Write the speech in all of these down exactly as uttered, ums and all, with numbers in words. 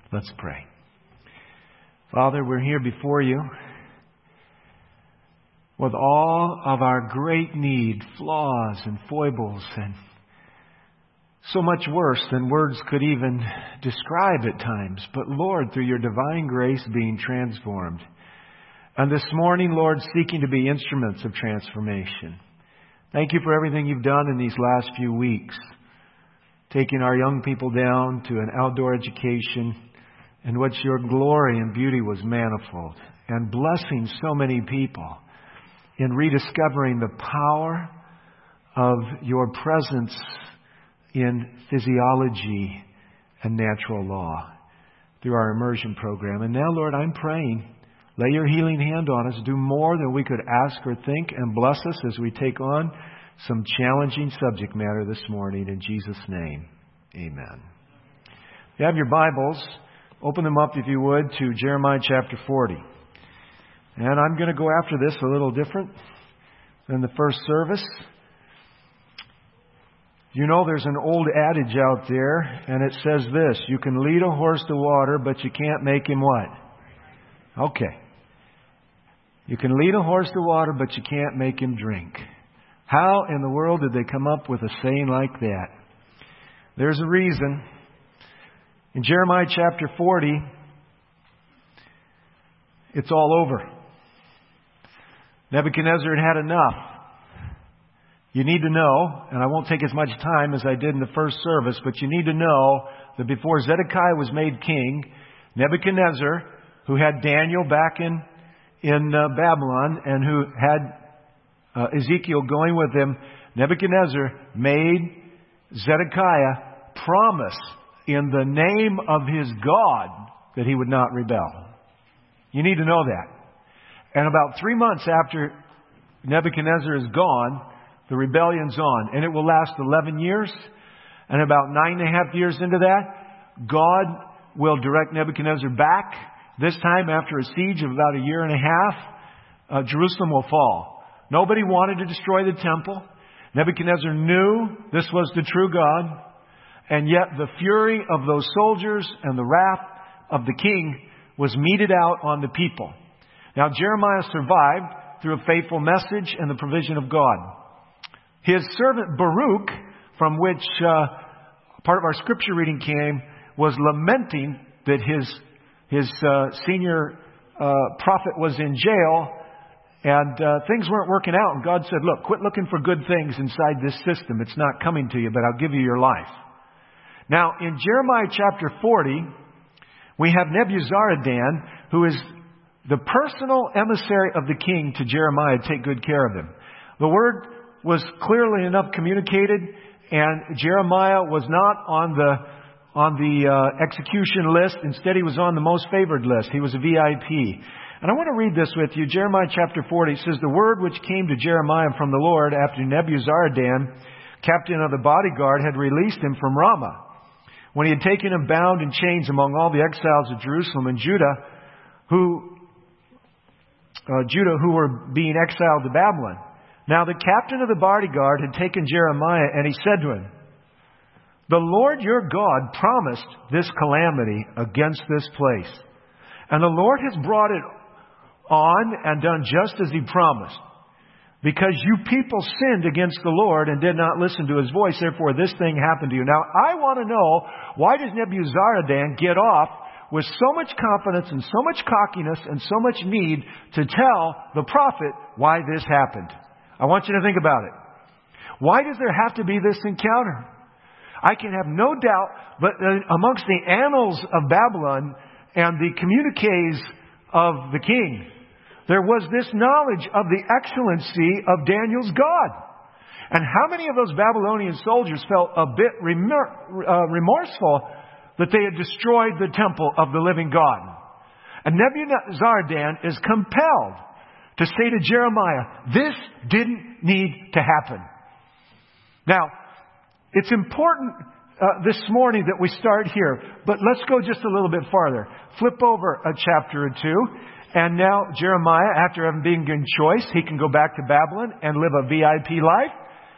Let's pray. Father, we're here before you with all of our great need, flaws and foibles, and so much worse than words could even describe at times. But Lord, through your divine grace, being transformed. And this morning, Lord, seeking to be instruments of transformation. Thank you for everything you've done in these last few weeks. Taking our young people down to an outdoor education in which your glory and beauty was manifold. And blessing so many people in rediscovering the power of your presence in physiology and natural law through our immersion program. And now, Lord, I'm praying, lay your healing hand on us. Do more than we could ask or think, and bless us as we take on some challenging subject matter this morning. In Jesus' name, amen. If you have your Bibles, open them up, if you would, to Jeremiah chapter forty. And I'm going to go after this a little different than the first service. You know, there's an old adage out there, and it says this: you can lead a horse to water, but you can't make him what? Okay. You can lead a horse to water, but you can't make him drink. How in the world did they come up with a saying like that? There's a reason. In Jeremiah chapter forty, it's all over. Nebuchadnezzar had had enough. You need to know, and I won't take as much time as I did in the first service, but you need to know that before Zedekiah was made king, Nebuchadnezzar, who had Daniel back in, in uh, Babylon and who had uh, Ezekiel going with him, Nebuchadnezzar made Zedekiah promise in the name of his God that he would not rebel. You need to know that. And about three months after Nebuchadnezzar is gone, the rebellion's on. And it will last eleven years. And about nine and a half years into that, God will direct Nebuchadnezzar back. This time, after a siege of about a year and a half, uh, Jerusalem will fall. Nobody wanted to destroy the temple. Nebuchadnezzar knew this was the true God. And yet the fury of those soldiers and the wrath of the king was meted out on the people. Now, Jeremiah survived through a faithful message and the provision of God. His servant Baruch, from which uh, part of our scripture reading came, was lamenting that his his uh, senior uh, prophet was in jail and uh, things weren't working out. And God said, look, quit looking for good things inside this system. It's not coming to you, but I'll give you your life. Now, in Jeremiah chapter forty, we have Nebuzaradan, who is the personal emissary of the king to Jeremiah to take good care of him. The word was clearly enough communicated, and Jeremiah was not on the on the uh, execution list. Instead, he was on the most favored list. He was a V I P. And I want to read this with you. Jeremiah chapter forty says, the word which came to Jeremiah from the Lord after Nebuzaradan, captain of the bodyguard, had released him from Ramah, when he had taken him bound in chains among all the exiles of Jerusalem and Judah, who uh, Judah who were being exiled to Babylon. Now the captain of the bodyguard had taken Jeremiah, and he said to him, the Lord your God promised this calamity against this place, and the Lord has brought it on and done just as he promised. Because you people sinned against the Lord and did not listen to his voice, therefore this thing happened to you. Now, I want to know, why does Nebuzaradan get off with so much confidence and so much cockiness and so much need to tell the prophet why this happened? I want you to think about it. Why does there have to be this encounter? I can have no doubt, but amongst the annals of Babylon and the communiques of the king, there was this knowledge of the excellency of Daniel's God. And how many of those Babylonian soldiers felt a bit remor- uh, remorseful that they had destroyed the temple of the living God? And Nebuzaradan is compelled to say to Jeremiah, this didn't need to happen. Now, it's important uh, this morning that we start here, but let's go just a little bit farther. Flip over a chapter or two. And now Jeremiah, after having been given choice, he can go back to Babylon and live a V I P life.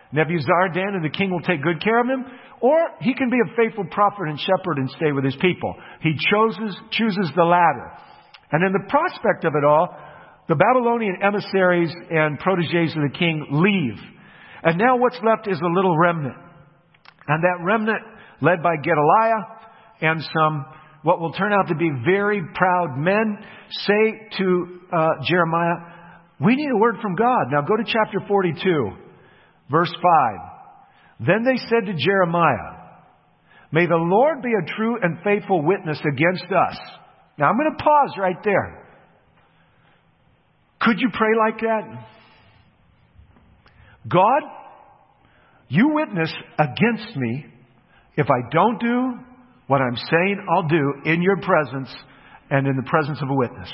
Nebuzaradan, and the king will take good care of him. Or he can be a faithful prophet and shepherd and stay with his people. He chooses, chooses the latter. And in the prospect of it all, the Babylonian emissaries and protégés of the king leave. And now what's left is a little remnant. And that remnant, led by Gedaliah and some what will turn out to be very proud men, say to uh, Jeremiah, we need a word from God. Now go to chapter forty-two, verse five. Then they said to Jeremiah, may the Lord be a true and faithful witness against us. Now I'm going to pause right there. Could you pray like that? God, you witness against me if I don't do what I'm saying I'll do in your presence and in the presence of a witness.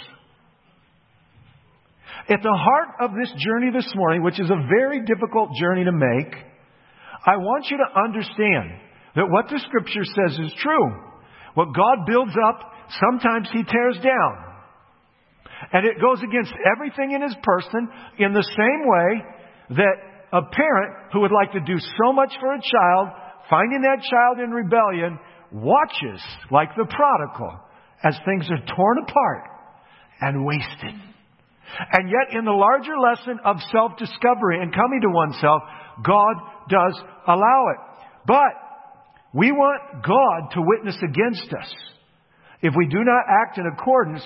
At the heart of this journey this morning, which is a very difficult journey to make, I want you to understand that what the Scripture says is true. What God builds up, sometimes He tears down. And it goes against everything in His person in the same way that a parent who would like to do so much for a child, finding that child in rebellion, watches like the prodigal as things are torn apart and wasted. And yet in the larger lesson of self-discovery and coming to oneself, God does allow it. But we want God to witness against us if we do not act in accordance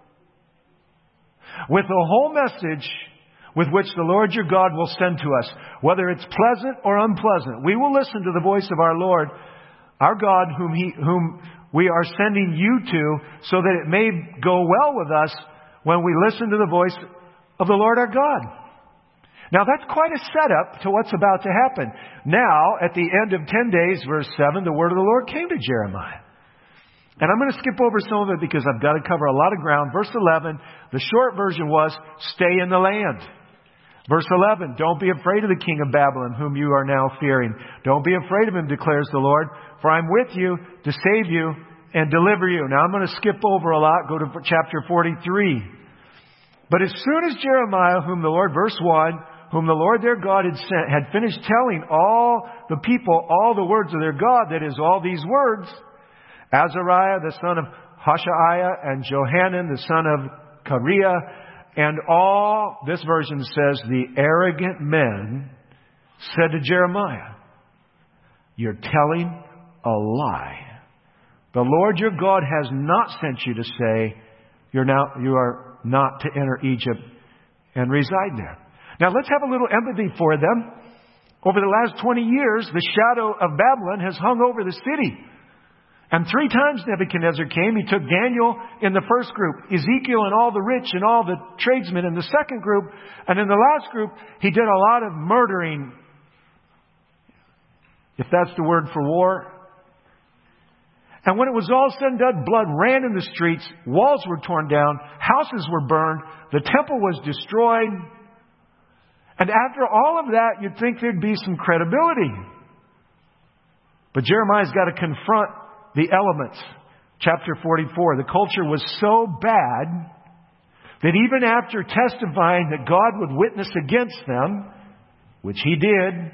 with the whole message with which the Lord your God will send to us, whether it's pleasant or unpleasant. We will listen to the voice of our Lord, our God, whom He, whom we are sending you to, so that it may go well with us when we listen to the voice of the Lord our God. Now that's quite a setup to what's about to happen. Now, at the end of ten days, verse seven, the word of the Lord came to Jeremiah. And I'm going to skip over some of it because I've got to cover a lot of ground. Verse eleven, the short version was, stay in the land. Verse eleven, don't be afraid of the king of Babylon, whom you are now fearing. Don't be afraid of him, declares the Lord, for I'm with you to save you and deliver you. Now I'm going to skip over a lot, go to chapter forty-three. But as soon as Jeremiah, whom the Lord, verse one, whom the Lord their God had sent, had finished telling all the people all the words of their God, that is, all these words, Azariah, the son of Hoshaiah, and Johanan, the son of Kareah, and all, this version says, the arrogant men said to Jeremiah, you're telling a lie. The Lord your God has not sent you to say, you're now, you are not to enter Egypt and reside there. Now let's have a little empathy for them. Over the last twenty years, the shadow of Babylon has hung over the city. And three times Nebuchadnezzar came. He took Daniel in the first group, Ezekiel and all the rich and all the tradesmen in the second group. And in the last group, he did a lot of murdering, if that's the word for war. And when it was all said and done, blood ran in the streets, walls were torn down, houses were burned, the temple was destroyed. And after all of that, you'd think there'd be some credibility. But Jeremiah's got to confront the elements. Chapter forty-four. The culture was so bad that even after testifying that God would witness against them, which He did,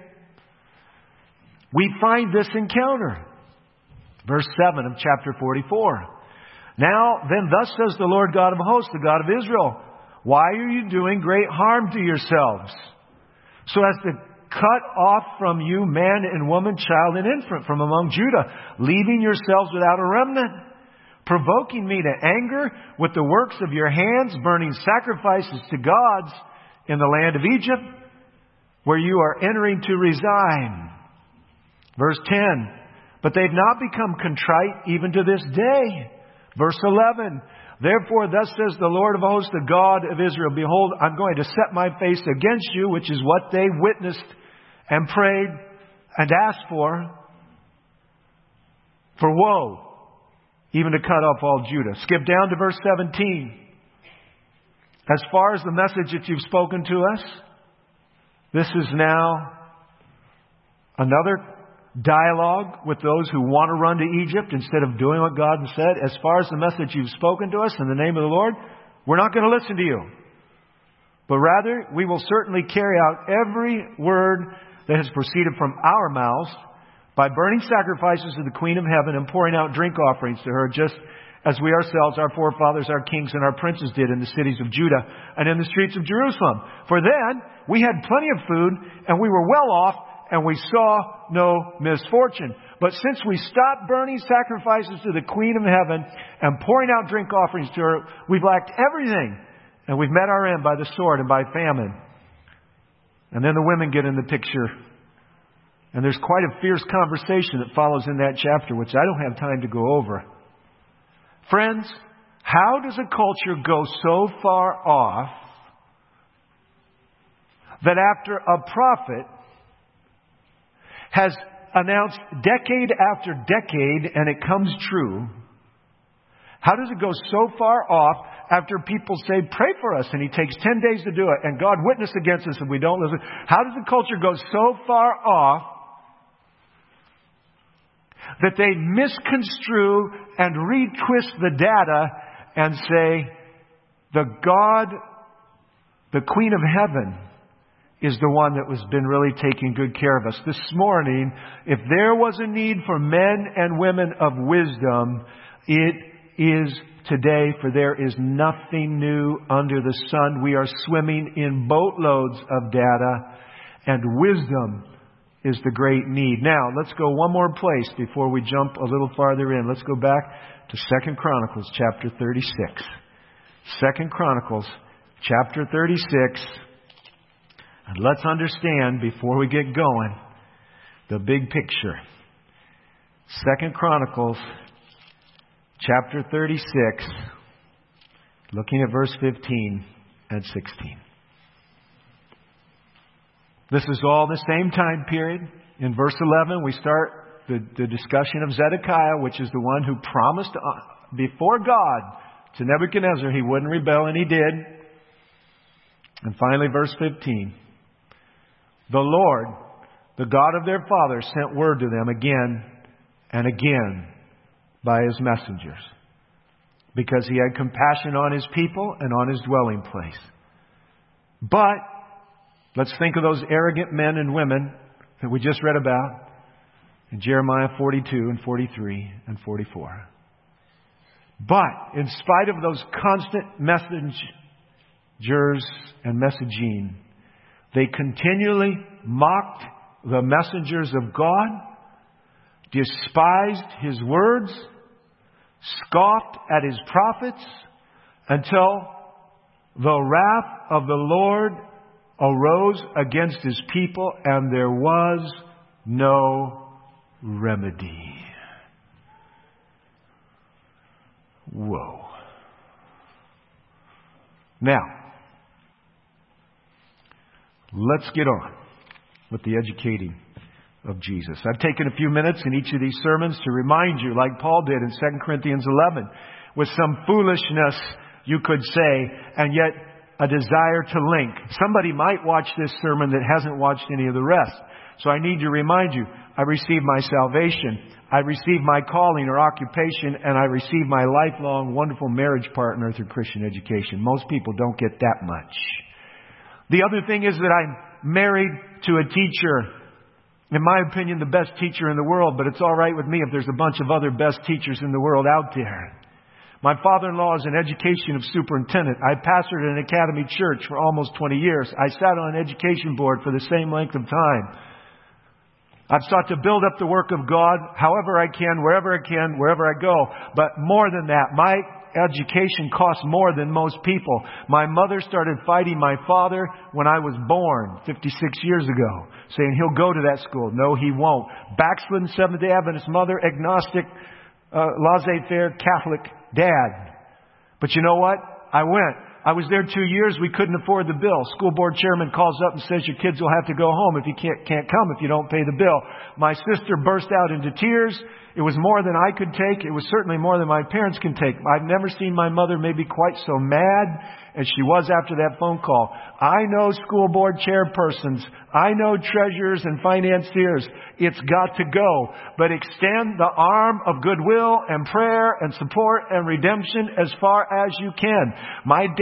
we find this encounter. Verse seven of chapter forty-four. Now then, thus says the Lord God of hosts, the God of Israel, why are you doing great harm to yourselves, so as to cut off from you man and woman, child and infant from among Judah, leaving yourselves without a remnant, provoking me to anger with the works of your hands, burning sacrifices to gods in the land of Egypt, where you are entering to reside. Verse ten, but they've not become contrite even to this day. Verse eleven, therefore thus says the Lord of hosts, the God of Israel, behold, I'm going to set my face against you, which is what they witnessed and prayed and asked for, for woe, even to cut off all Judah. Skip down to verse seventeen. As far as the message that you've spoken to us, this is now another dialogue with those who want to run to Egypt instead of doing what God has said. As far as the message you've spoken to us in the name of the Lord, we're not going to listen to you. But rather, we will certainly carry out every word that has proceeded from our mouths, by burning sacrifices to the Queen of Heaven and pouring out drink offerings to her, just as we ourselves, our forefathers, our kings, and our princes did in the cities of Judah and in the streets of Jerusalem. For then we had plenty of food, and we were well off, and we saw no misfortune. But since we stopped burning sacrifices to the Queen of Heaven and pouring out drink offerings to her, we've lacked everything, and we've met our end by the sword and by famine. And then the women get in the picture. And there's quite a fierce conversation that follows in that chapter, which I don't have time to go over. Friends, how does a culture go so far off that after a prophet has announced decade after decade and it comes true, how does it go so far off after people say, pray for us, and he takes ten days to do it, and God witness against us if we don't listen? How does the culture go so far off that they misconstrue and retwist the data and say, the God, the Queen of Heaven, is the one that has been really taking good care of us? This morning, if there was a need for men and women of wisdom, it is today, for there is nothing new under the sun. We are swimming in boatloads of data, and wisdom is the great need. Now, let's go one more place before we jump a little farther in. Let's go back to Second Chronicles chapter thirty-six. Second Chronicles chapter thirty-six. And let's understand, before we get going, the big picture. Second Chronicles chapter thirty-six, looking at verse fifteen and sixteen. This is all the same time period. In verse eleven, we start the, the discussion of Zedekiah, which is the one who promised uh, before God to Nebuchadnezzar he wouldn't rebel, and he did. And finally, verse fifteen. The Lord, the God of their fathers, sent word to them again and again by His messengers, because He had compassion on His people and on His dwelling place. But let's think of those arrogant men and women that we just read about in Jeremiah forty-two and forty-three and forty-four. But in spite of those constant messengers and messaging, they continually mocked the messengers of God, despised His words, scoffed at His prophets, until the wrath of the Lord arose against His people, and there was no remedy. Whoa. Now, let's get on with the educating of Jesus. I've taken a few minutes in each of these sermons to remind you, like Paul did in Second Corinthians eleven, with some foolishness, you could say, and yet a desire to link. Somebody might watch this sermon that hasn't watched any of the rest. So I need to remind you, I received my salvation, I received my calling or occupation, and I received my lifelong wonderful marriage partner through Christian education. Most people don't get that much. The other thing is that I'm married to a teacher. In my opinion, the best teacher in the world, but it's all right with me if there's a bunch of other best teachers in the world out there. My father-in-law is an education of superintendent. I pastored an academy church for almost twenty years. I sat on an education board for the same length of time. I've sought to build up the work of God however I can, wherever I can, wherever I go. But more than that, my education costs more than most people. My mother started fighting my father when I was born fifty-six years ago, saying he'll go to that school. No, he won't. Backslidden Seventh-day Adventist mother, agnostic, uh, laissez-faire Catholic dad. But you know what? I went. I was there two years. We couldn't afford the bill. School board chairman calls up and says your kids will have to go home if you can't, can't come if you don't pay the bill. My sister burst out into tears. It was more than I could take. It was certainly more than my parents can take. I've never seen my mother maybe quite so mad as she was after that phone call. I know school board chairpersons. I know treasurers and financiers. It's got to go. But extend the arm of goodwill and prayer and support and redemption as far as you can. My dad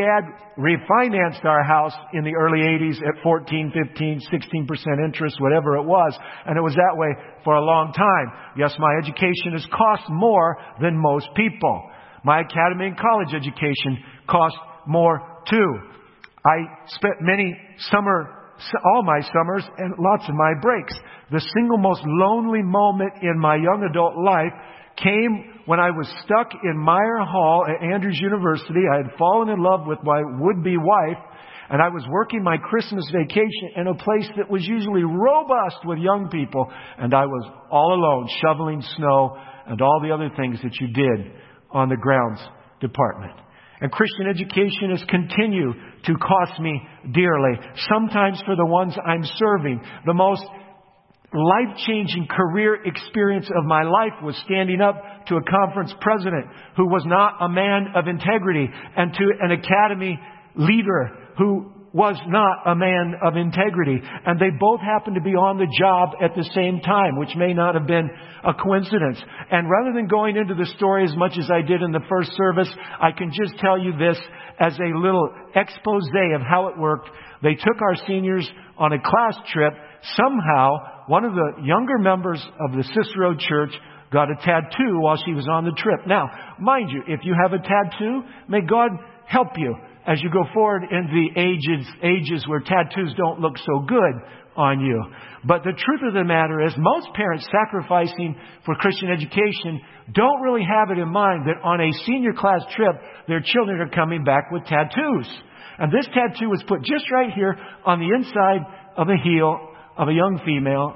Dad refinanced our house in the early eighties at fourteen, fifteen, sixteen percent interest, whatever it was. And it was that way for a long time. Yes, my education has cost more than most people. My academy and college education cost more too. I spent many summer, all my summers and lots of my breaks. The single most lonely moment in my young adult life came when I was stuck in Meyer Hall at Andrews University. I had fallen in love with my would-be wife, and I was working my Christmas vacation in a place that was usually robust with young people, and I was all alone, shoveling snow and all the other things that you did on the grounds department. And Christian education has continued to cost me dearly, sometimes for the ones I'm serving. The most life-changing career experience of my life was standing up to a conference president who was not a man of integrity, and to an academy leader who was not a man of integrity. And they both happened to be on the job at the same time, which may not have been a coincidence. And rather than going into the story as much as I did in the first service, I can just tell you this as a little expose of how it worked. They took our seniors on a class trip. Somehow, one of the younger members of the Cicero Church got a tattoo while she was on the trip. Now, mind you, if you have a tattoo, may God help you as you go forward in the ages, ages where tattoos don't look so good on you. But the truth of the matter is, most parents sacrificing for Christian education don't really have it in mind that on a senior class trip, their children are coming back with tattoos. And this tattoo was put just right here on the inside of the heel of a young female,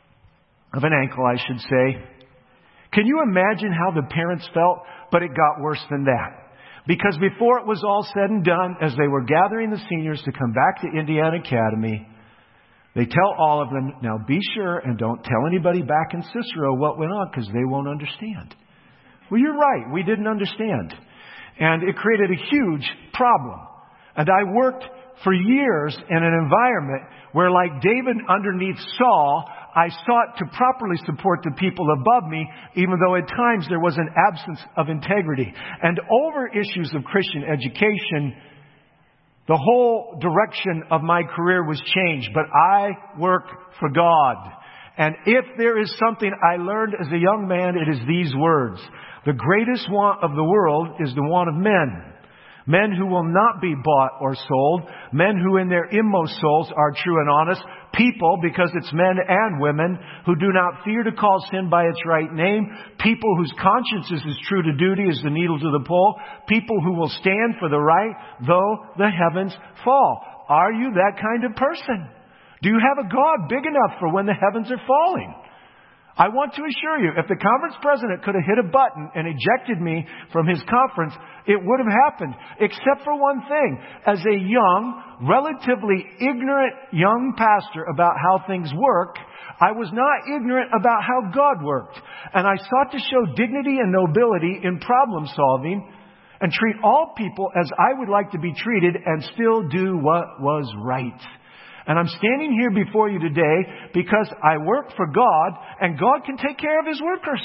of an ankle, I should say. Can you imagine how the parents felt? But it got worse than that. Because before it was all said and done, as they were gathering the seniors to come back to Indiana Academy, they tell all of them, now be sure and don't tell anybody back in Cicero what went on, because they won't understand. Well, you're right. We didn't understand. And it created a huge problem. And I worked for years in an environment where, like David underneath Saul, I sought to properly support the people above me, even though at times there was an absence of integrity. And over issues of Christian education, the whole direction of my career was changed. But I work for God. And if there is something I learned as a young man, it is these words. The greatest want of the world is the want of men. Men who will not be bought or sold. Men who in their inmost souls are true and honest. People, because it's men and women, who do not fear to call sin by its right name. People whose conscience is as true to duty as the needle to the pole. People who will stand for the right, though the heavens fall. Are you that kind of person? Do you have a God big enough for when the heavens are falling? I want to assure you, if the conference president could have hit a button and ejected me from his conference, it would have happened. Except for one thing. As a young, relatively ignorant young pastor about how things work, I was not ignorant about how God worked. And I sought to show dignity and nobility in problem solving and treat all people as I would like to be treated and still do what was right. And I'm standing here before you today because I work for God, and God can take care of His workers.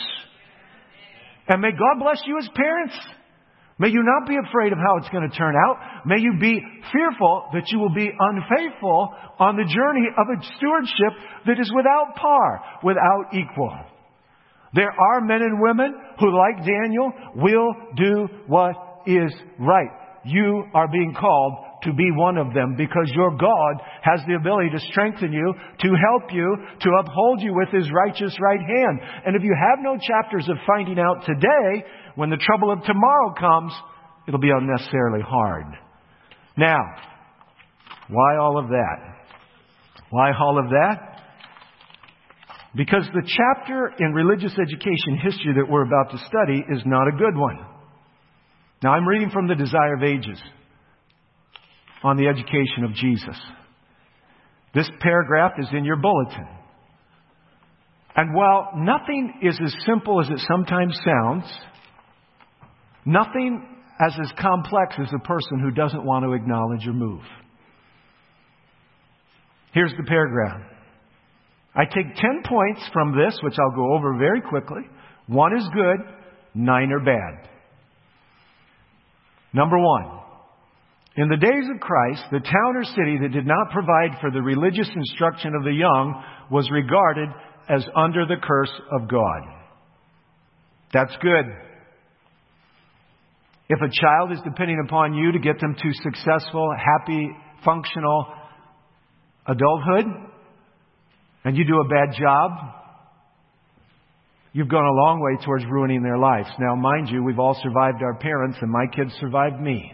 And may God bless you as parents. May you not be afraid of how it's going to turn out. May you be fearful that you will be unfaithful on the journey of a stewardship that is without par, without equal. There are men and women who, like Daniel, will do what is right. You are being called to be one of them, because your God has the ability to strengthen you, to help you, to uphold you with His righteous right hand. And if you have no chapters of finding out today, when the trouble of tomorrow comes, it'll be unnecessarily hard. Now, why all of that? Why all of that? Because the chapter in religious education history that we're about to study is not a good one. Now, I'm reading from the Desire of Ages on the education of Jesus. This paragraph is in your bulletin. And while nothing is as simple as it sometimes sounds, nothing as as complex as a person who doesn't want to acknowledge or move. Here's the paragraph. I take ten points from this, which I'll go over very quickly. One is good, nine are bad. Number one. In the days of Christ, the town or city that did not provide for the religious instruction of the young was regarded as under the curse of God. That's good. If a child is depending upon you to get them to successful, happy, functional adulthood, and you do a bad job, you've gone a long way towards ruining their lives. Now, mind you, we've all survived our parents, and my kids survived me.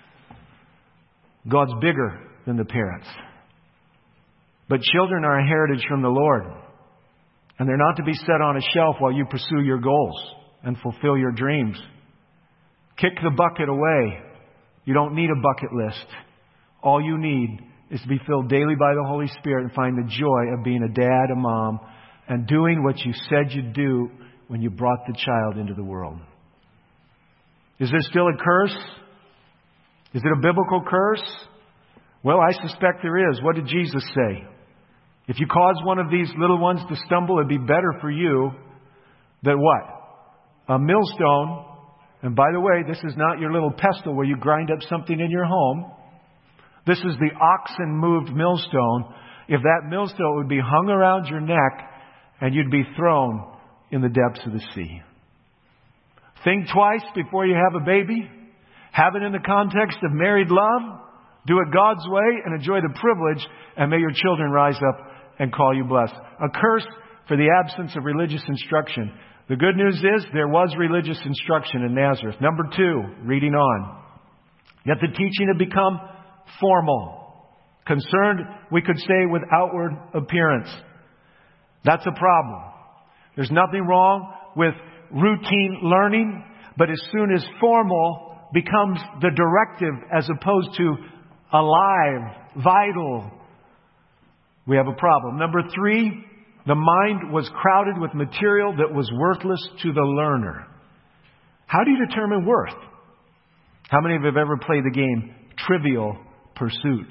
God's bigger than the parents. But children are a heritage from the Lord. And they're not to be set on a shelf while you pursue your goals and fulfill your dreams. Kick the bucket away. You don't need a bucket list. All you need is to be filled daily by the Holy Spirit and find the joy of being a dad, a mom, and doing what you said you'd do when you brought the child into the world. Is there still a curse? Is it a biblical curse? Well, I suspect there is. What did Jesus say? If you cause one of these little ones to stumble, it'd be better for you than what? A millstone. And by the way, this is not your little pestle where you grind up something in your home. This is the oxen-moved millstone. If that millstone would be hung around your neck and you'd be thrown in the depths of the sea. Think twice before you have a baby. Have it in the context of married love. Do it God's way and enjoy the privilege, and may your children rise up and call you blessed. A curse for the absence of religious instruction. The good news is there was religious instruction in Nazareth. Number two, reading on. Yet the teaching had become formal. Concerned, we could say, with outward appearance. That's a problem. There's nothing wrong with routine learning, but as soon as formal becomes the directive as opposed to alive, vital, we have a problem. Number three, the mind was crowded with material that was worthless to the learner. How do you determine worth? How many of you have ever played the game Trivial Pursuit?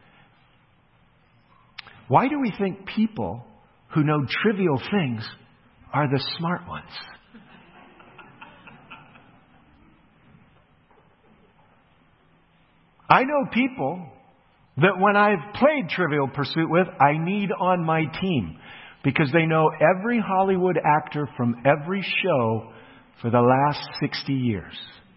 Why do we think people who know trivial things are the smart ones? I know people that when I've played Trivial Pursuit with, I need on my team because they know every Hollywood actor from every show for the last sixty years.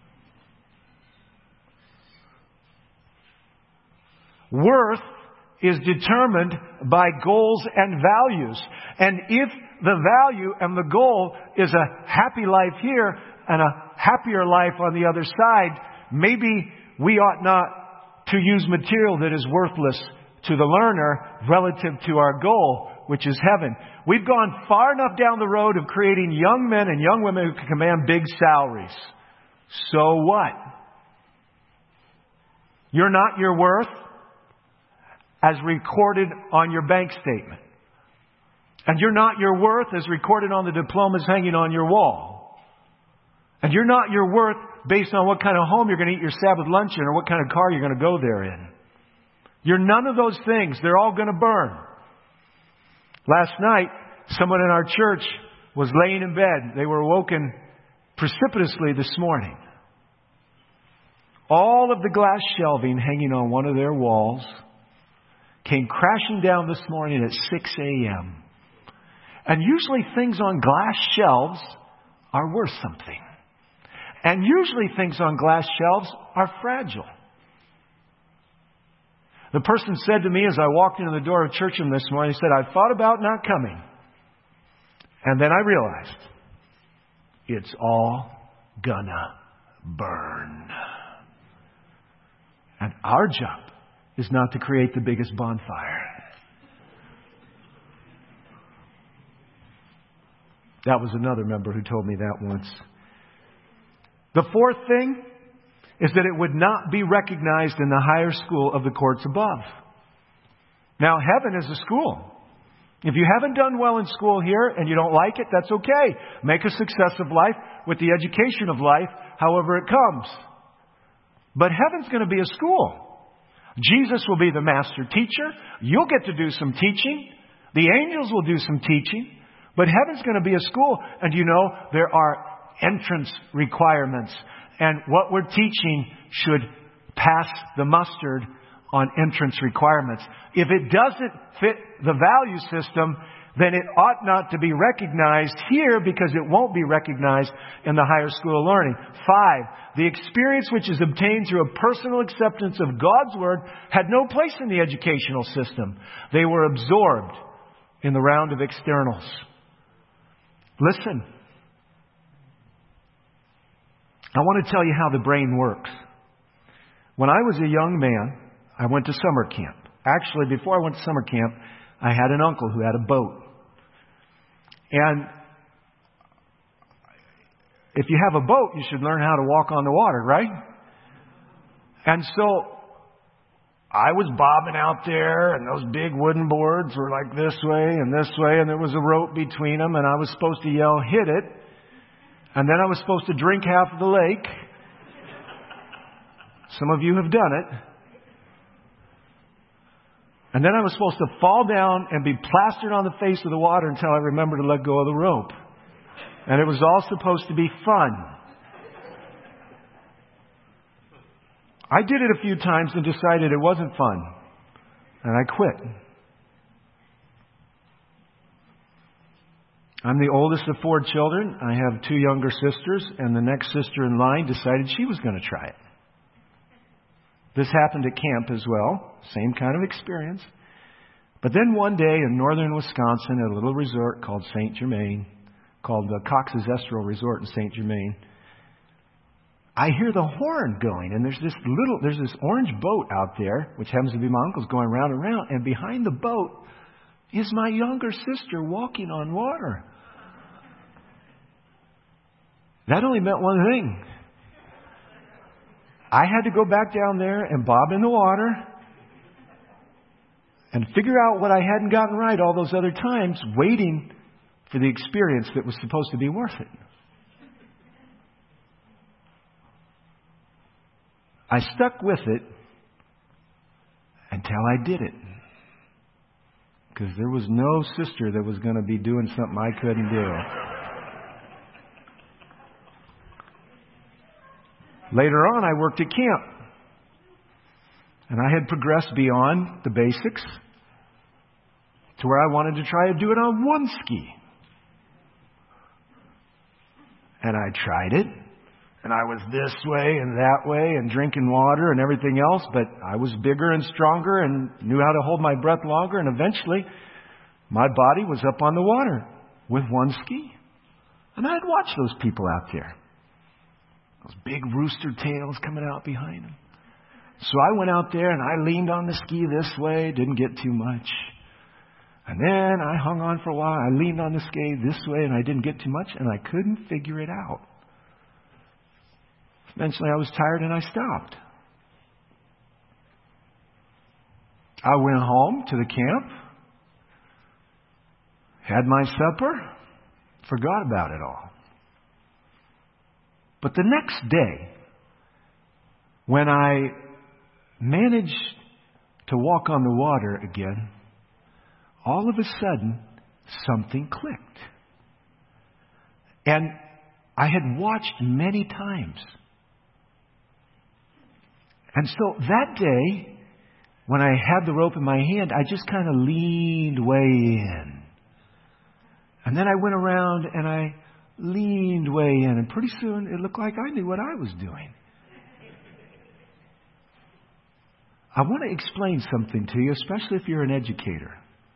Worth is determined by goals and values. And if the value and the goal is a happy life here and a happier life on the other side, maybe we ought not to use material that is worthless to the learner relative to our goal, which is heaven. We've gone far enough down the road of creating young men and young women who can command big salaries. So what? You're not your worth as recorded on your bank statement. And you're not your worth as recorded on the diplomas hanging on your wall. And you're not your worth based on what kind of home you're going to eat your Sabbath lunch in or what kind of car you're going to go there in. You're none of those things. They're all going to burn. Last night, someone in our church was laying in bed. They were awoken precipitously this morning. All of the glass shelving hanging on one of their walls came crashing down this morning at six a.m. And usually things on glass shelves are worth something. And usually things on glass shelves are fragile. The person said to me as I walked into the door of Churcham this morning, he said, I thought about not coming. And then I realized, it's all gonna burn. And our job is not to create the biggest bonfire. That was another member who told me that once. The fourth thing is that it would not be recognized in the higher school of the courts above. Now, heaven is a school. If you haven't done well in school here and you don't like it, that's okay. Make a success of life with the education of life, however it comes. But heaven's going to be a school. Jesus will be the master teacher. You'll get to do some teaching. The angels will do some teaching. But heaven's going to be a school. And you know, there are entrance requirements. And what we're teaching should pass the mustard on entrance requirements. If it doesn't fit the value system, then it ought not to be recognized here because it won't be recognized in the higher school of learning. Five, the experience which is obtained through a personal acceptance of God's Word had no place in the educational system. They were absorbed in the round of externals. Listen, I want to tell you how the brain works. When I was a young man, I went to summer camp. Actually, before I went to summer camp, I had an uncle who had a boat. And if you have a boat, you should learn how to walk on the water, right? And so I was bobbing out there, and those big wooden boards were like this way and this way, and there was a rope between them, and I was supposed to yell, "Hit it." And then I was supposed to drink half of the lake. Some of you have done it. And then I was supposed to fall down and be plastered on the face of the water until I remembered to let go of the rope. And it was all supposed to be fun. I did it a few times and decided it wasn't fun. And I quit. I'm the oldest of four children. I have two younger sisters, and the next sister in line decided she was going to try it. This happened at camp as well. Same kind of experience. But then one day in northern Wisconsin at a little resort called Saint Germain, called the Cox's Estrel Resort in Saint Germain, I hear the horn going, and there's this little, there's this orange boat out there, which happens to be my uncle's, going round and round, and behind the boat is my younger sister walking on water. That only meant one thing. I had to go back down there and bob in the water and figure out what I hadn't gotten right all those other times, waiting for the experience that was supposed to be worth it. I stuck with it until I did it. Because there was no sister that was going to be doing something I couldn't do. Later on, I worked at camp. And I had progressed beyond the basics to where I wanted to try to do it on one ski. And I tried it. And I was this way and that way and drinking water and everything else. But I was bigger and stronger and knew how to hold my breath longer. And eventually, my body was up on the water with one ski. And I'd watch those people out there. Those big rooster tails coming out behind them. So I went out there and I leaned on the ski this way, didn't get too much. And then I hung on for a while. I leaned on the ski this way and I didn't get too much, and I couldn't figure it out. Eventually I was tired and I stopped. I went home to the camp, had my supper, forgot about it all. But the next day, when I managed to walk on the water again, all of a sudden, something clicked. And I had watched many times. And so that day, when I had the rope in my hand, I just kind of leaned way in. And then I went around and I leaned way in. And pretty soon, it looked like I knew what I was doing. I want to explain something to you, especially if you're an educator.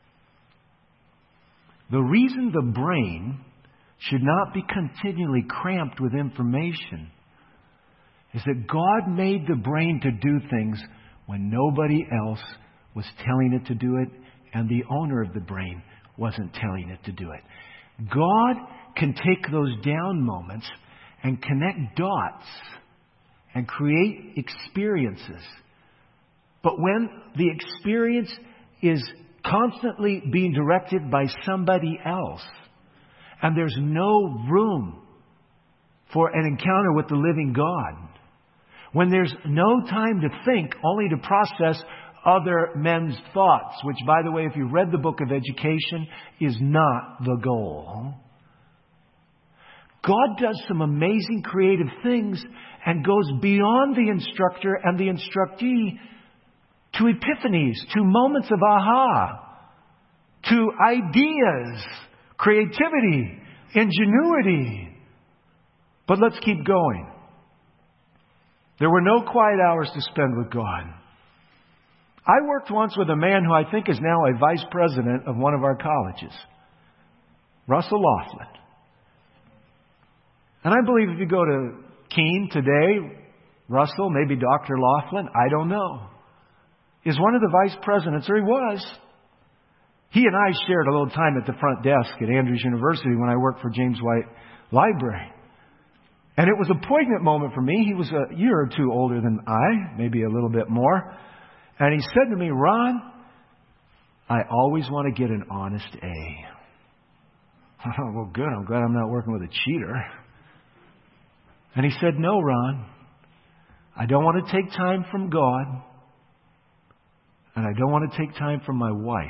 The reason the brain should not be continually cramped with information is that God made the brain to do things when nobody else was telling it to do it, and the owner of the brain wasn't telling it to do it. God can take those down moments and connect dots and create experiences. But when the experience is constantly being directed by somebody else, and there's no room for an encounter with the living God, when there's no time to think, only to process other men's thoughts, which, by the way, if you read the book of education, is not the goal. God does some amazing creative things, and goes beyond the instructor and the instructee to epiphanies, to moments of aha, to ideas, creativity, ingenuity. But let's keep going. There were no quiet hours to spend with God. I worked once with a man who I think is now a vice president of one of our colleges, Russell Laughlin. And I believe if you go to Keene today, Russell, maybe Doctor Laughlin, I don't know, is one of the vice presidents, or he was. He and I shared a little time at the front desk at Andrews University when I worked for James White Library. And it was a poignant moment for me. He was a year or two older than I, maybe a little bit more. And he said to me, Ron, I always want to get an honest A. Oh, well, good. I'm glad I'm not working with a cheater. And he said, no, Ron, I don't want to take time from God, and I don't want to take time from my wife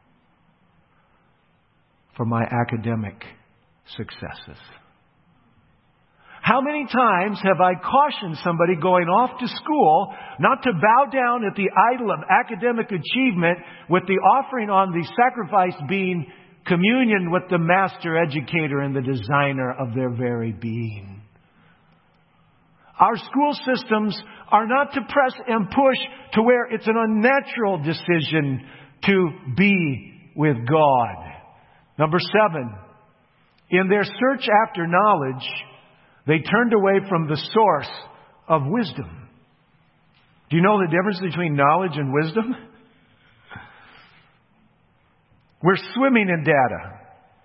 for my academic successes. How many times have I cautioned somebody going off to school not to bow down at the idol of academic achievement, with the offering on the sacrifice being communion with the master educator and the designer of their very being? Our school systems are not to press and push to where it's an unnatural decision to be with God. Number seven, in their search after knowledge, they turned away from the source of wisdom. Do you know the difference between knowledge and wisdom? We're swimming in data.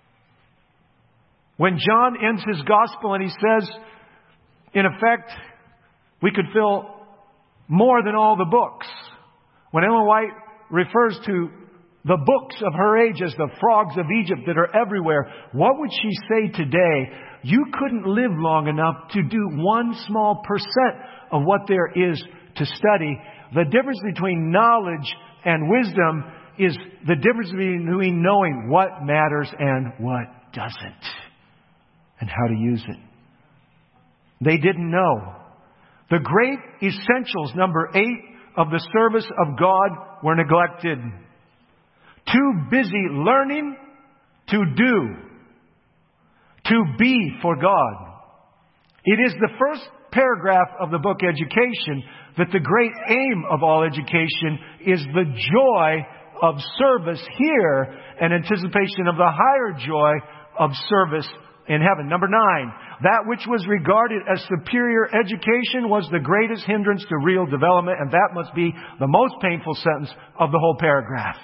When John ends his gospel and he says, in effect, we could fill more than all the books. When Ellen White refers to the books of her age as the frogs of Egypt that are everywhere, what would she say today? You couldn't live long enough to do one small percent of what there is to study. The difference between knowledge and wisdom is the difference between knowing what matters and what doesn't, and how to use it. They didn't know. The great essentials, number eight, of the service of God were neglected. Too busy learning to do, to be for God. It is the first paragraph of the book Education that the great aim of all education is the joy of service here and anticipation of the higher joy of service in heaven. Number nine, that which was regarded as superior education was the greatest hindrance to real development, and that must be the most painful sentence of the whole paragraph.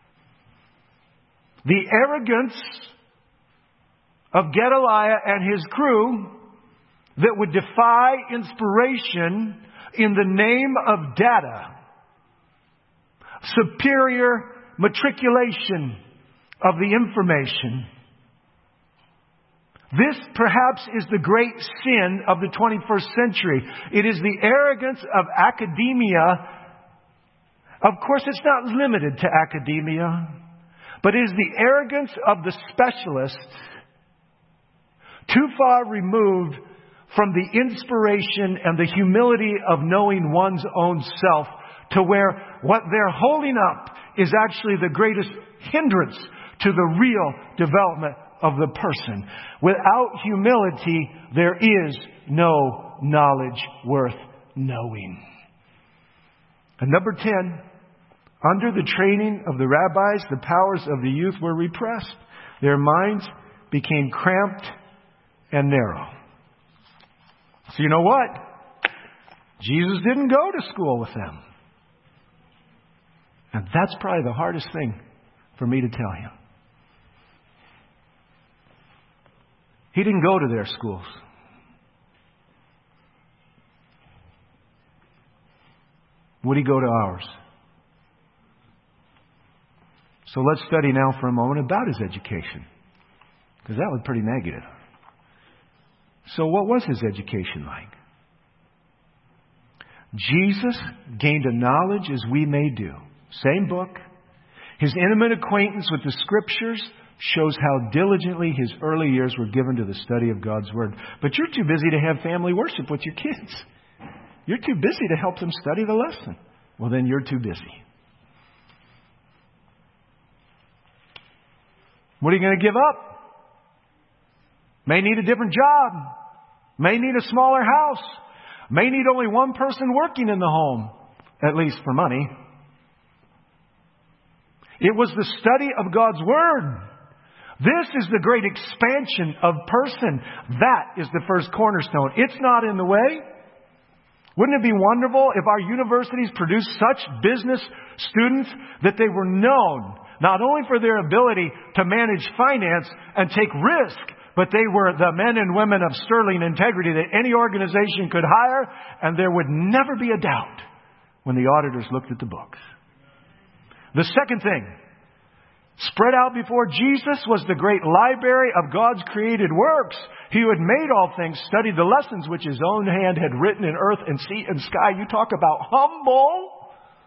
The arrogance of Gedaliah and his crew that would defy inspiration in the name of data, superior matriculation of the information. This perhaps is the great sin of the twenty-first century. It is the arrogance of academia. Of course, it's not limited to academia, but it is the arrogance of the specialist, too far removed from the inspiration and the humility of knowing one's own self, to where what they're holding up is actually the greatest hindrance to the real development of the person. Without humility, there is no knowledge worth knowing. And number ten, under the training of the rabbis, the powers of the youth were repressed. Their minds became cramped and narrow. So you know what? Jesus didn't go to school with them. And that's probably the hardest thing for me to tell you. He didn't go to their schools. Would he go to ours? So let's study now for a moment about his education, because that was pretty negative. So what was his education like? Jesus gained a knowledge as we may do. Same book. His intimate acquaintance with the Scriptures shows how diligently his early years were given to the study of God's Word. But you're too busy to have family worship with your kids. You're too busy to help them study the lesson. Well, then you're too busy. What are you going to give up? May need a different job. May need a smaller house. May need only one person working in the home, at least for money. It was the study of God's Word. This is the great expansion of person. That is the first cornerstone. It's not in the way. Wouldn't it be wonderful if our universities produced such business students that they were known not only for their ability to manage finance and take risk, but they were the men and women of sterling integrity that any organization could hire, and there would never be a doubt when the auditors looked at the books. The second thing, spread out before Jesus was the great library of God's created works. He who had made all things studied the lessons which His own hand had written in earth and sea and sky. You talk about humble.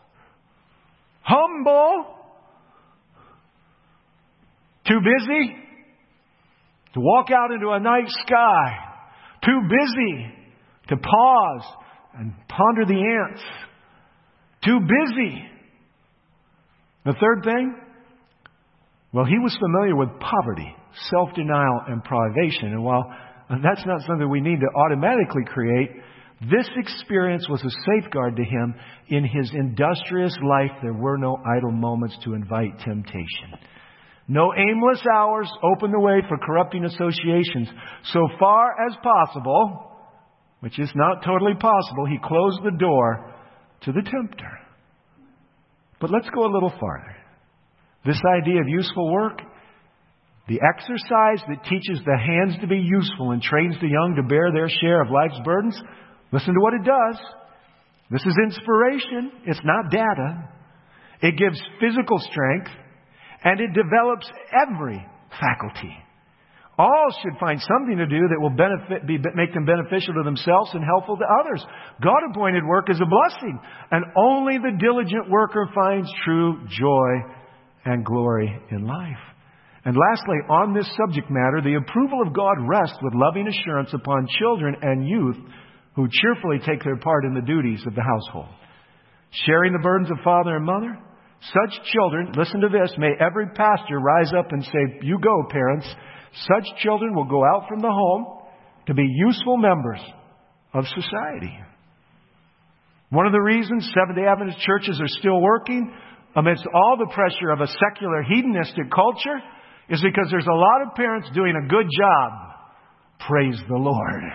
Humble. Too busy to walk out into a night sky. Too busy to pause and ponder the ants. Too busy. The third thing, well, he was familiar with poverty, self-denial, and privation. And while that's not something we need to automatically create, this experience was a safeguard to him. In his industrious life, there were no idle moments to invite temptation. No aimless hours opened the way for corrupting associations. So far as possible, which is not totally possible, he closed the door to the tempter. But let's go a little farther. This idea of useful work, the exercise that teaches the hands to be useful and trains the young to bear their share of life's burdens, listen to what it does. This is inspiration. It's not data. It gives physical strength, and it develops every faculty. All should find something to do that will benefit, be, make them beneficial to themselves and helpful to others. God-appointed work is a blessing, and only the diligent worker finds true joy and glory in life. And lastly, on this subject matter, the approval of God rests with loving assurance upon children and youth who cheerfully take their part in the duties of the household. Sharing the burdens of father and mother, such children, listen to this, may every pastor rise up and say, you go, parents. Such children will go out from the home to be useful members of society. One of the reasons Seventh-day Adventist churches are still working amidst all the pressure of a secular hedonistic culture is because there's a lot of parents doing a good job. Praise the Lord.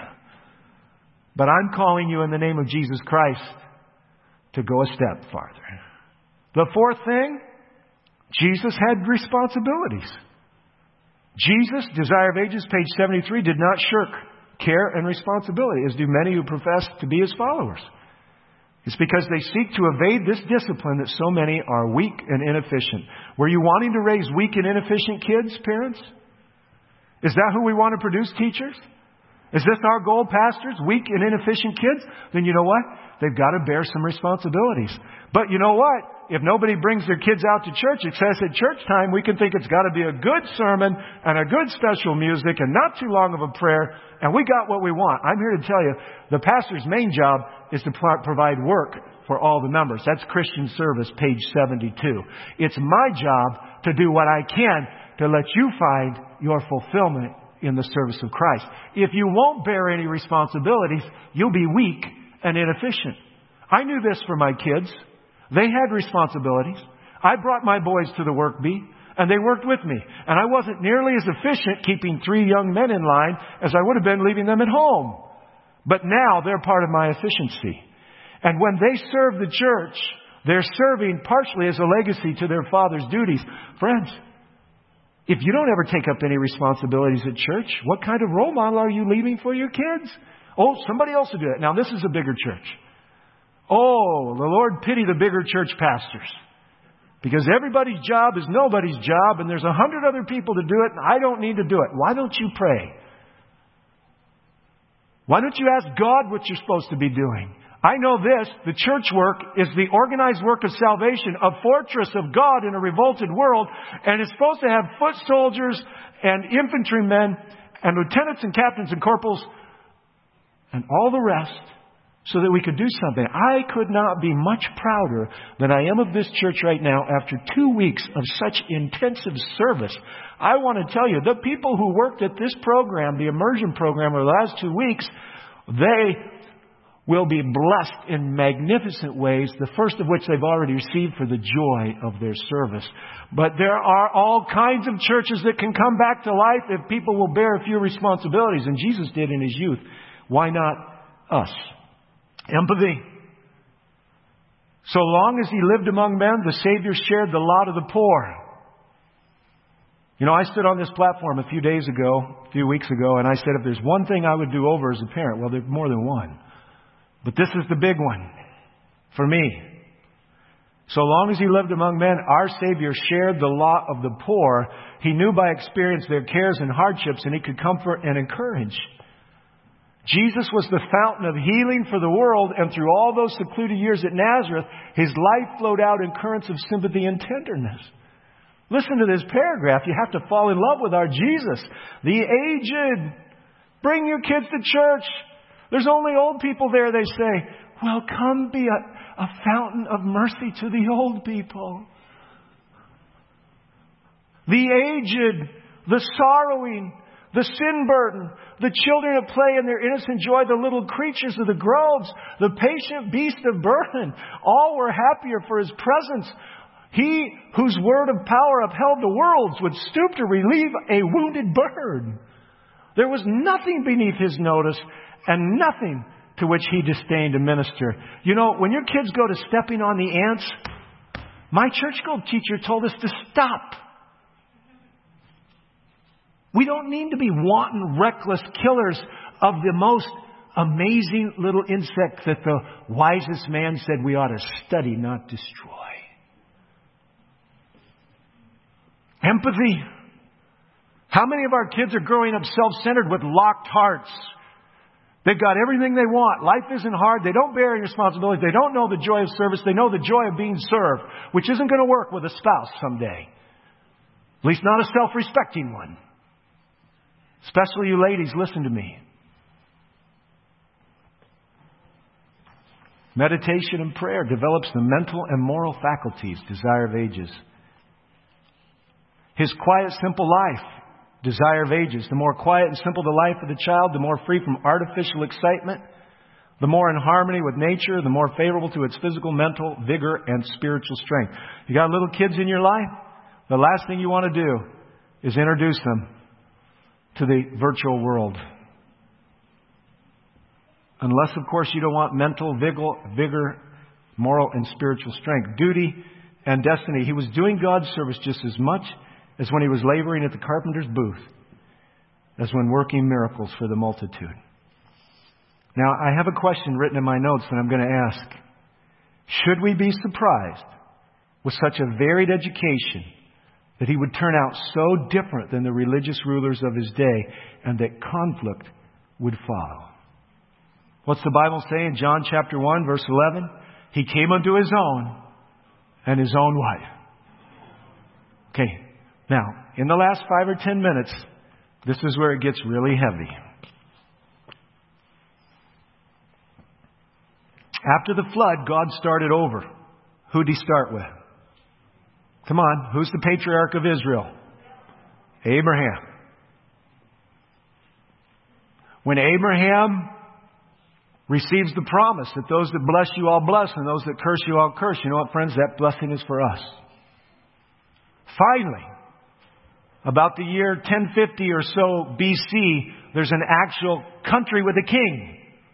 But I'm calling you in the name of Jesus Christ to go a step farther. The fourth thing, Jesus had responsibilities. Jesus, Desire of Ages, page seventy-three, did not shirk care and responsibility, as do many who profess to be His followers. It's because they seek to evade this discipline that so many are weak and inefficient. Were you wanting to raise weak and inefficient kids, parents? Is that who we want to produce, teachers? Is this our goal, pastors? Weak and inefficient kids? Then you know what? They've got to bear some responsibilities. But you know what? If nobody brings their kids out to church, it says at church time, we can think it's got to be a good sermon and a good special music and not too long of a prayer, and we got what we want. I'm here to tell you, the pastor's main job is to pro- provide work for all the members. That's Christian Service, page seventy-two. It's my job to do what I can to let you find your fulfillment in the service of Christ. If you won't bear any responsibilities, you'll be weak and inefficient. I knew this for my kids. They had responsibilities. I brought my boys to the work bee, and they worked with me. And I wasn't nearly as efficient keeping three young men in line as I would have been leaving them at home. But now they're part of my efficiency. And when they serve the church, they're serving partially as a legacy to their father's duties. Friends, if you don't ever take up any responsibilities at church, what kind of role model are you leaving for your kids? Oh, somebody else will do it. Now, this is a bigger church. Oh, the Lord pity the bigger church pastors. Because everybody's job is nobody's job, and there's a hundred other people to do it, and I don't need to do it. Why don't you pray? Why don't you ask God what you're supposed to be doing? I know this, the church work is the organized work of salvation, a fortress of God in a revolted world, and it's supposed to have foot soldiers and infantrymen and lieutenants and captains and corporals and all the rest so that we could do something. I could not be much prouder than I am of this church right now after two weeks of such intensive service. I want to tell you, the people who worked at this program, the immersion program, over the last two weeks, they will be blessed in magnificent ways, the first of which they've already received for the joy of their service. But there are all kinds of churches that can come back to life if people will bear a few responsibilities. And Jesus did in His youth. Why not us? Empathy. So long as He lived among men, the Savior shared the lot of the poor. You know, I stood on this platform a few days ago, a few weeks ago, and I said, if there's one thing I would do over as a parent, well, there's more than one. But this is the big one for me. So long as He lived among men, our Savior shared the lot of the poor. He knew by experience their cares and hardships, and He could comfort and encourage. Jesus was the fountain of healing for the world, and through all those secluded years at Nazareth, His life flowed out in currents of sympathy and tenderness. Listen to this paragraph. You have to fall in love with our Jesus. The aged. Bring your kids to church. There's only old people there, they say. Well, come be a, a fountain of mercy to the old people. The aged, the sorrowing, the sin burdened, the children at play in their innocent joy, the little creatures of the groves, the patient beast of burden, all were happier for His presence. He whose word of power upheld the worlds would stoop to relieve a wounded bird. There was nothing beneath His notice and nothing to which He disdained to minister. You know, when your kids go to stepping on the ants, my church school teacher told us to stop. We don't need to be wanton, reckless killers of the most amazing little insect that the wisest man said we ought to study, not destroy. Empathy. How many of our kids are growing up self-centered with locked hearts? They've got everything they want. Life isn't hard. They don't bear any responsibilities. They don't know the joy of service. They know the joy of being served, which isn't going to work with a spouse someday. At least not a self-respecting one. Especially you ladies, listen to me. Meditation and prayer develops the mental and moral faculties, Desire of Ages. His quiet, simple life, Desire of Ages. The more quiet and simple the life of the child, the more free from artificial excitement, the more in harmony with nature, the more favorable to its physical, mental vigor, and spiritual strength. You got little kids in your life? The last thing you want to do is introduce them to the virtual world. Unless, of course, you don't want mental vigor, vigor, moral and spiritual strength, duty and destiny. He was doing God's service just as much as when He was laboring at the carpenter's booth, as when working miracles for the multitude. Now, I have a question written in my notes that I'm going to ask. Should we be surprised with such a varied education that He would turn out so different than the religious rulers of His day, and that conflict would follow? What's the Bible say in John chapter one, verse eleven? He came unto His own, and His own what? Okay, now, in the last five or ten minutes, this is where it gets really heavy. After the flood, God started over. Who'd He start with? Come on, who's the patriarch of Israel? Abraham. When Abraham receives the promise that those that bless you, I'll bless, and those that curse you, I'll curse. You know what, friends? That blessing is for us. Finally, about the year ten fifty or so B C, there's an actual country with a king.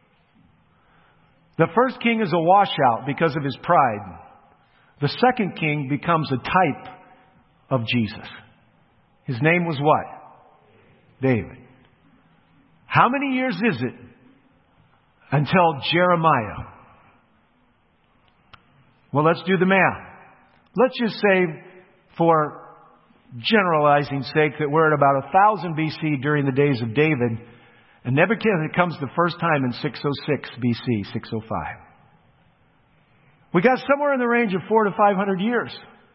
The first king is a washout because of his pride. The second king becomes a type of Jesus. His name was what? David. How many years is it until Jeremiah? Well, let's do the math. Let's just say, for generalizing sake, that we're at about one thousand B C during the days of David. And Nebuchadnezzar comes the first time in six oh six B C, six oh five. We got somewhere in the range of four to five hundred years.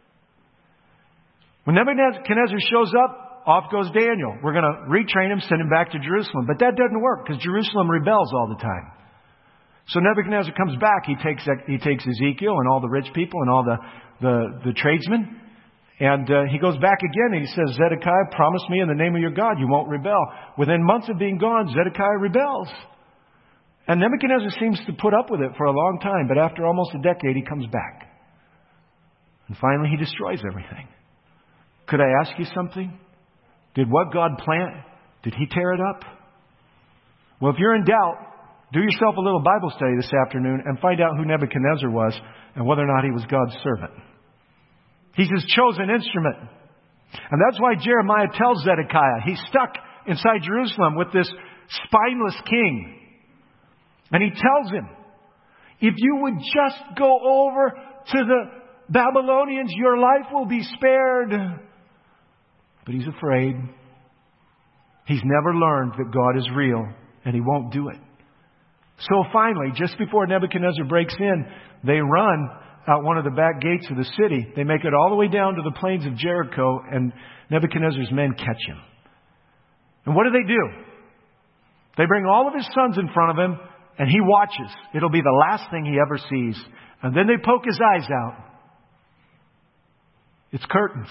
When Nebuchadnezzar shows up, off goes Daniel. We're going to retrain him, send him back to Jerusalem. But that doesn't work because Jerusalem rebels all the time. So Nebuchadnezzar comes back. He takes he takes Ezekiel and all the rich people and all the, the, the tradesmen. And uh, he goes back again and he says, Zedekiah, promise me in the name of your God you won't rebel. Within months of being gone, Zedekiah rebels. And Nebuchadnezzar seems to put up with it for a long time. But after almost a decade, he comes back. And finally, he destroys everything. Could I ask you something? Did what God plant, did He tear it up? Well, if you're in doubt, do yourself a little Bible study this afternoon and find out who Nebuchadnezzar was and whether or not he was God's servant. He's His chosen instrument. And that's why Jeremiah tells Zedekiah, he's stuck inside Jerusalem with this spineless king. And he tells him, if you would just go over to the Babylonians, your life will be spared. But he's afraid. He's never learned that God is real, and he won't do it. So finally, just before Nebuchadnezzar breaks in, they run out one of the back gates of the city. They make it all the way down to the plains of Jericho, and Nebuchadnezzar's men catch him. And what do they do? They bring all of his sons in front of him, and he watches. It'll be the last thing he ever sees. And then they poke his eyes out. It's curtains.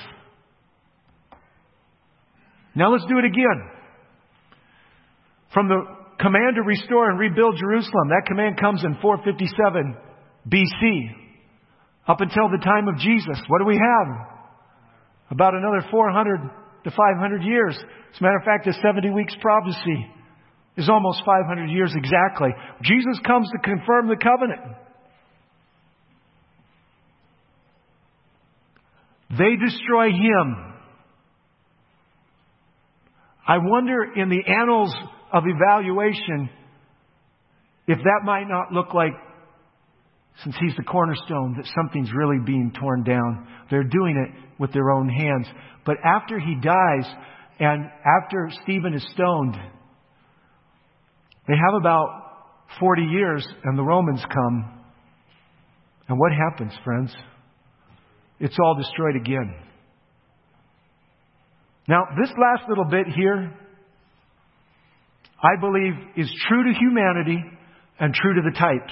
Now let's do it again. From the command to restore and rebuild Jerusalem, that command comes in four fifty-seven B C. Up until the time of Jesus, what do we have? About another four hundred to five hundred years. As a matter of fact, the seventy weeks prophecy is almost five hundred years exactly. Jesus comes to confirm the covenant. They destroy Him. I wonder in the annals of evaluation if that might not look like, since He's the cornerstone, that something's really being torn down. They're doing it with their own hands. But after He dies and after Stephen is stoned, they have about forty years and the Romans come. And what happens, friends? It's all destroyed again. Now, this last little bit here, I believe, is true to humanity and true to the types.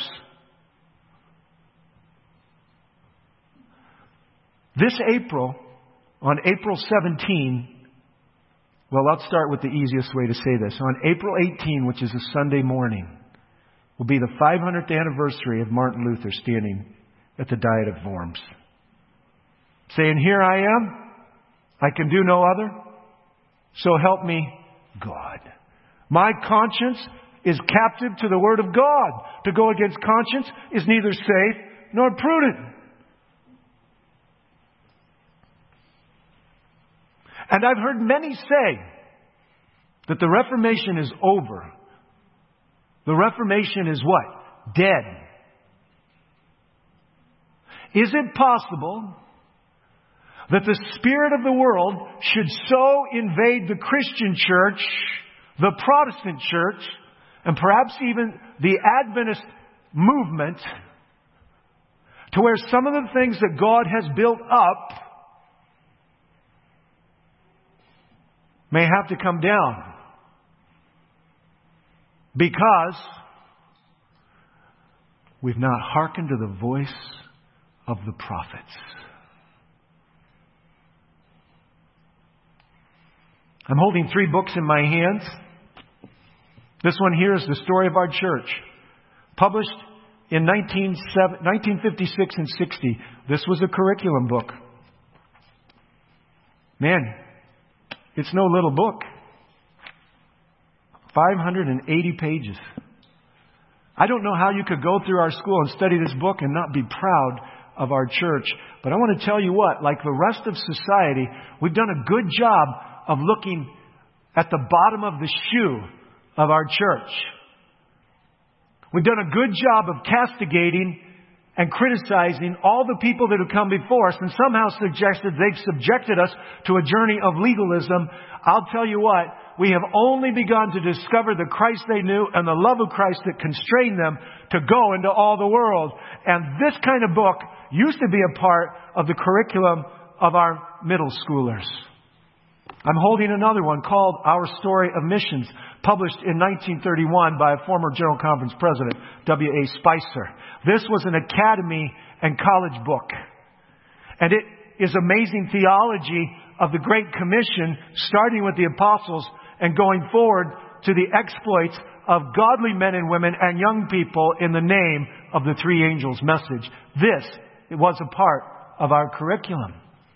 This April, on April seventeenth, well, let's start with the easiest way to say this. On April eighteenth, which is a Sunday morning, will be the five hundredth anniversary of Martin Luther standing at the Diet of Worms, saying, "Here I am, I can do no other, so help me God. My conscience is captive to the Word of God. To go against conscience is neither safe nor prudent." And I've heard many say that the Reformation is over. The Reformation is what? Dead. Is it possible that the spirit of the world should so invade the Christian church, the Protestant church, and perhaps even the Adventist movement, to where some of the things that God has built up may have to come down because we've not hearkened to the voice of the prophets? I'm holding three books in my hands. This one here is the story of our church, published in nineteen fifty-six and sixty. This was a curriculum book. Man, it's no little book. five hundred eighty pages. I don't know how you could go through our school and study this book and not be proud of our church. But I want to tell you what, like the rest of society, we've done a good job of looking at the bottom of the shoe of our church. We've done a good job of castigating and criticizing all the people that have come before us and somehow suggested they've subjected us to a journey of legalism. I'll tell you what, we have only begun to discover the Christ they knew and the love of Christ that constrained them to go into all the world. And this kind of book used to be a part of the curriculum of our middle schoolers. I'm holding another one called Our Story of Missions, published in nineteen thirty-one by a former General Conference president, W A Spicer. This was an academy and college book. And it is amazing theology of the Great Commission, starting with the apostles and going forward to the exploits of godly men and women and young people in the name of the three angels' message. This it was a part of our curriculum.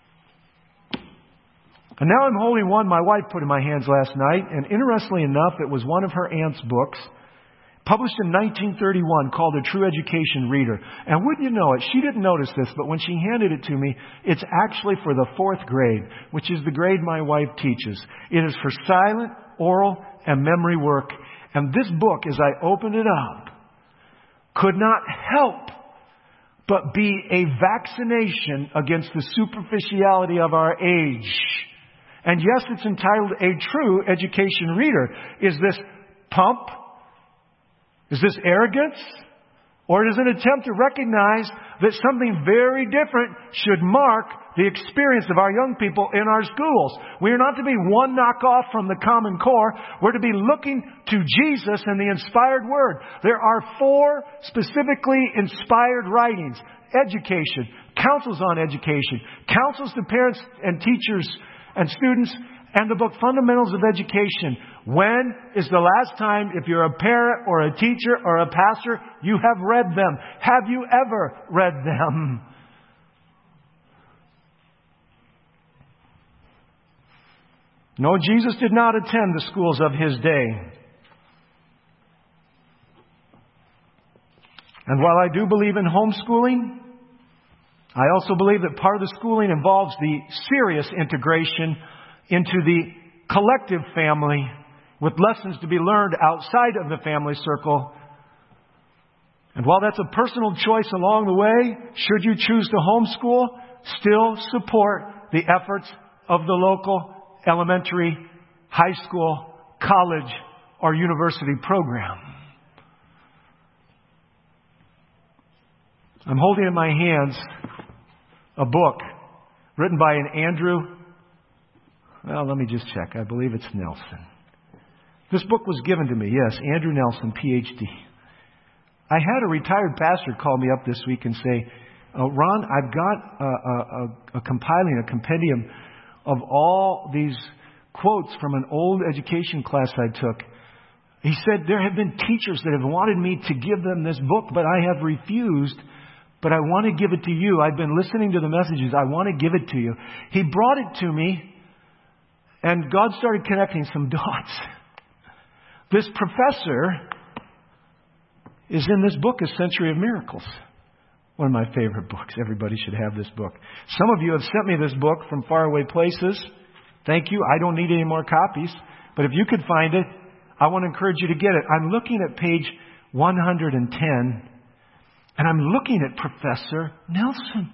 And now I'm holding one my wife put in my hands last night, and interestingly enough, it was one of her aunt's books, published in nineteen thirty-one, called A True Education Reader. And wouldn't you know it, she didn't notice this, but when she handed it to me, it's actually for the fourth grade, which is the grade my wife teaches. It is for silent, oral, and memory work. And this book, as I opened it up, could not help but be a vaccination against the superficiality of our age. And yes, it's entitled A True Education Reader. Is this pomp? Is this arrogance? Or is it an attempt to recognize that something very different should mark the experience of our young people in our schools? We are not to be one knockoff from the Common Core. We're to be looking to Jesus and the inspired Word. There are four specifically inspired writings. Education, counsels on education, counsels to parents and teachers and students, and the book Fundamentals of Education. When is the last time, if you're a parent or a teacher or a pastor, you have read them? Have you ever read them? No, Jesus did not attend the schools of His day. And while I do believe in homeschooling, I also believe that part of the schooling involves the serious integration into the collective family with lessons to be learned outside of the family circle. And while that's a personal choice along the way, should you choose to homeschool, still support the efforts of the local elementary, high school, college, or university program. I'm holding in my hands a book written by an Andrew, well, let me just check. I believe it's Nelson. This book was given to me, yes, Andrew Nelson, P H D. I had a retired pastor call me up this week and say, oh, Ron, I've got a, a, a, a compiling, a compendium of all these quotes from an old education class I took. He said, there have been teachers that have wanted me to give them this book, but I have refused. But I want to give it to you. I've been listening to the messages. I want to give it to you. He brought it to me, and God started connecting some dots. This professor is in this book, A Century of Miracles. One of my favorite books. Everybody should have this book. Some of you have sent me this book from faraway places. Thank you. I don't need any more copies. But if you could find it, I want to encourage you to get it. I'm looking at page one hundred ten. And I'm looking at Professor Nelson.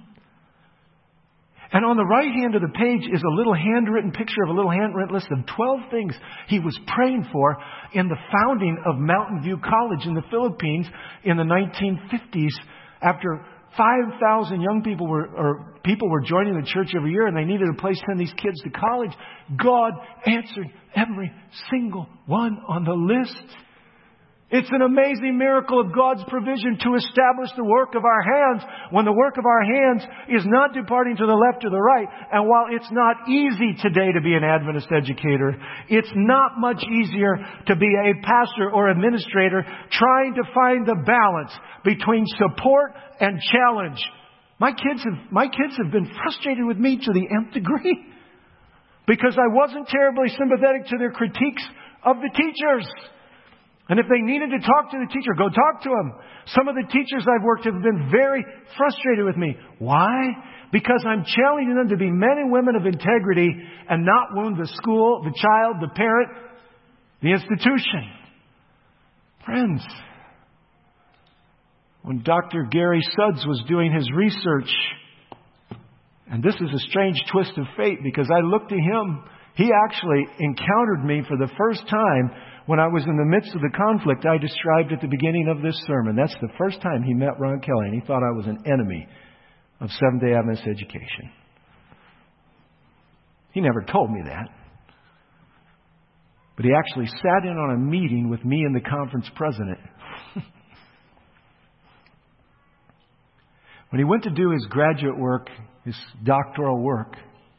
And on the right hand of the page is a little handwritten picture of a little handwritten list of twelve things he was praying for in the founding of Mountain View College in the Philippines in the nineteen fifties, after five thousand young people were, or people were joining the church every year and they needed a place to send these kids to college. God answered every single one on the list. It's an amazing miracle of God's provision to establish the work of our hands when the work of our hands is not departing to the left or the right. And while it's not easy today to be an Adventist educator, it's not much easier to be a pastor or administrator trying to find the balance between support and challenge. My kids have, my kids have been frustrated with me to the nth degree because I wasn't terribly sympathetic to their critiques of the teachers. And if they needed to talk to the teacher, go talk to them. Some of the teachers I've worked with have been very frustrated with me. Why? Because I'm challenging them to be men and women of integrity and not wound the school, the child, the parent, the institution. Friends, when Doctor Gary Sudds was doing his research, and this is a strange twist of fate because I looked to him, he actually encountered me for the first time when I was in the midst of the conflict I described at the beginning of this sermon. That's the first time he met Ron Kelly, and he thought I was an enemy of Seventh-day Adventist education. He never told me that. But he actually sat in on a meeting with me and the conference president. When he went to do his graduate work, his doctoral work,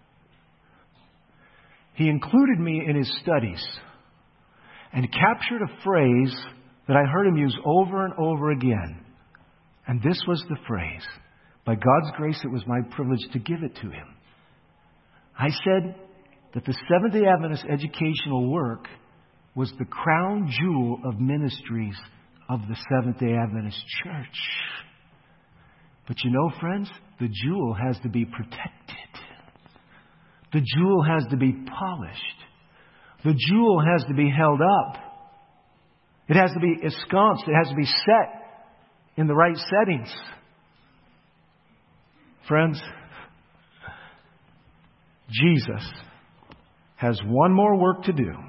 he included me in his studies and captured a phrase that I heard him use over and over again. And this was the phrase. By God's grace, it was my privilege to give it to him. I said that the Seventh-day Adventist educational work was the crown jewel of ministries of the Seventh-day Adventist Church. But you know, friends, the jewel has to be protected. The jewel has to be polished. The jewel has to be held up. It has to be ensconced. It has to be set in the right settings. Friends, Jesus has one more work to do.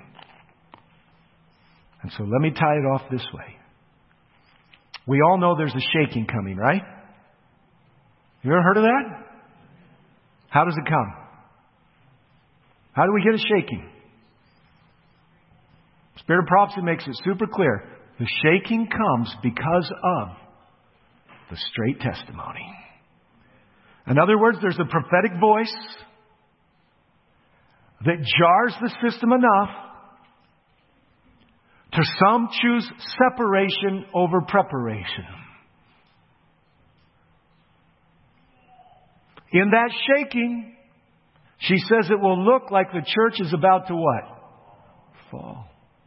And so let me tie it off this way. We all know there's a shaking coming, right? You ever heard of that? How does it come? How do we get a shaking? Spirit of prophecy makes it super clear. The shaking comes because of the straight testimony. In other words, there's a prophetic voice that jars the system enough to some choose separation over preparation. In that shaking, she says it will look like the church is about to what? Fall.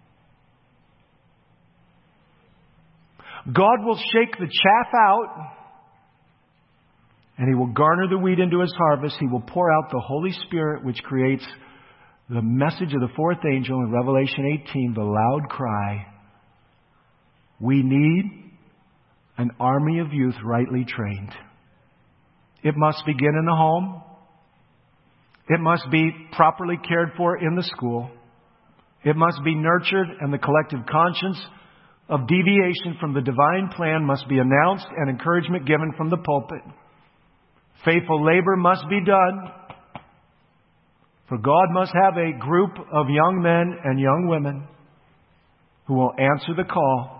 God will shake the chaff out, and He will garner the wheat into His harvest. He will pour out the Holy Spirit, which creates the message of the fourth angel in Revelation eighteen, the loud cry. We need an army of youth rightly trained. It must begin in the home. It must be properly cared for in the school. It must be nurtured, and the collective conscience of deviation from the divine plan must be announced and encouragement given from the pulpit. Faithful labor must be done. For God must have a group of young men and young women who will answer the call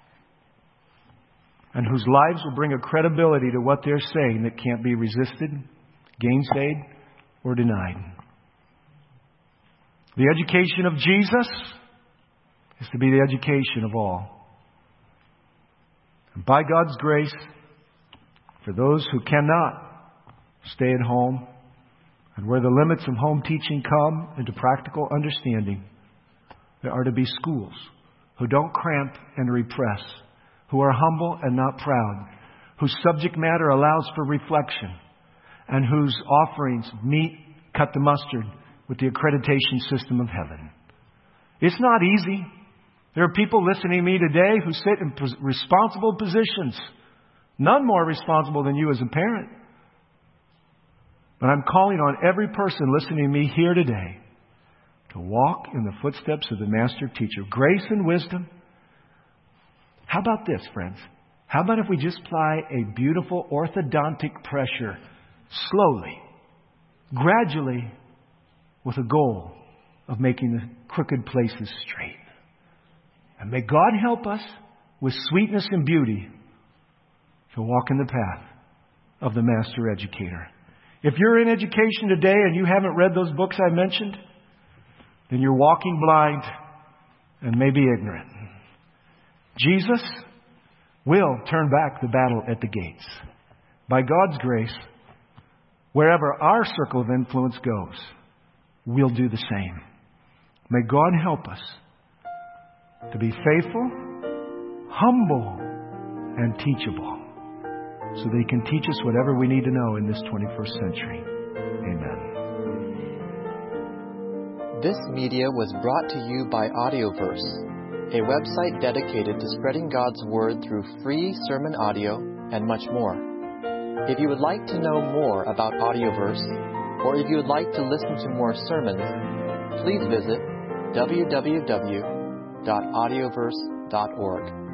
and whose lives will bring a credibility to what they're saying that can't be resisted, gainsayed, or denied. The education of Jesus is to be the education of all. And by God's grace, for those who cannot stay at home, and where the limits of home teaching come into practical understanding, there are to be schools who don't cramp and repress, who are humble and not proud, whose subject matter allows for reflection, and whose offerings meet, cut the mustard with the accreditation system of heaven. It's not easy. There are people listening to me today who sit in pos- responsible positions, none more responsible than you as a parent. But I'm calling on every person listening to me here today to walk in the footsteps of the Master Teacher. Grace and wisdom. How about this, friends? How about if we just apply a beautiful orthodontic pressure slowly, gradually, with a goal of making the crooked places straight? And may God help us with sweetness and beauty to walk in the path of the Master Educator. If you're in education today and you haven't read those books I mentioned, then you're walking blind and maybe ignorant. Jesus will turn back the battle at the gates. By God's grace, wherever our circle of influence goes, we'll do the same. May God help us to be faithful, humble, and teachable, so that He can teach us whatever we need to know in this twenty-first century. Amen. This media was brought to you by Audioverse, a website dedicated to spreading God's Word through free sermon audio and much more. If you would like to know more about Audioverse, or if you would like to listen to more sermons, please visit w w w dot audioverse dot org.